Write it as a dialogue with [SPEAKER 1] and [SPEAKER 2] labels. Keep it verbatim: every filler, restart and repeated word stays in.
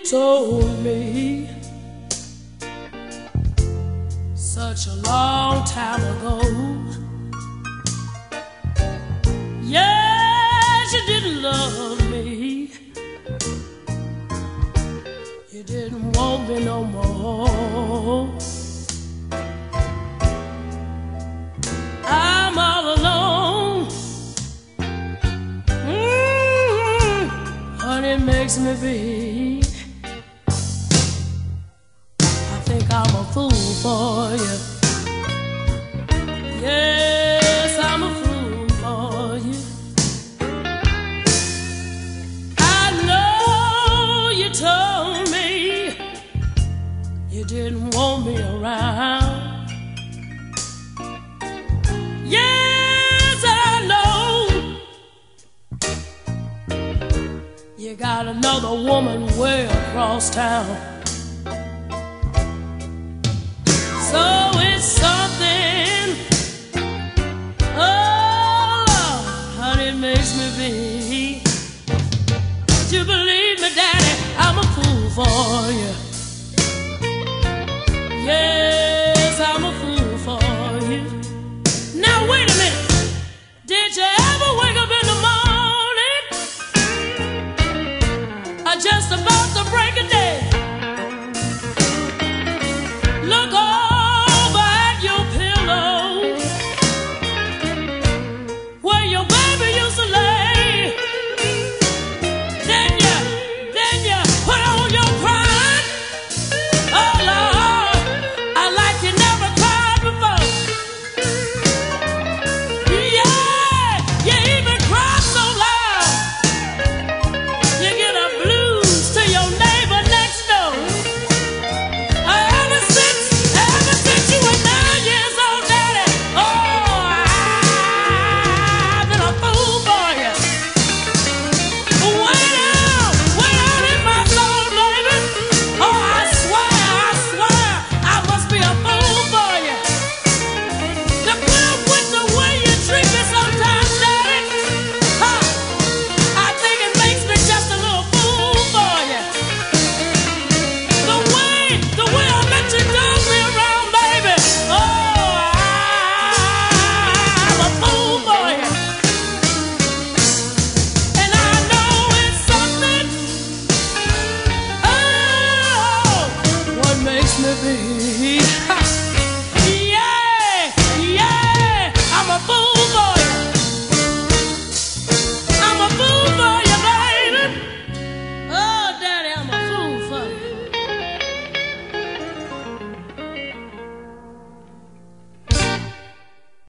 [SPEAKER 1] told me such a long time ago. Yes, you didn't love me. You didn't want me no more. I'm all alone. Mm-hmm. Honey, it makes me be. I think I'm a fool for you. Yes, I'm a fool for you. I know you told me you didn't want me around. Yes, I know you got another woman way across town. So it's something, oh Lord, honey, it makes me feel.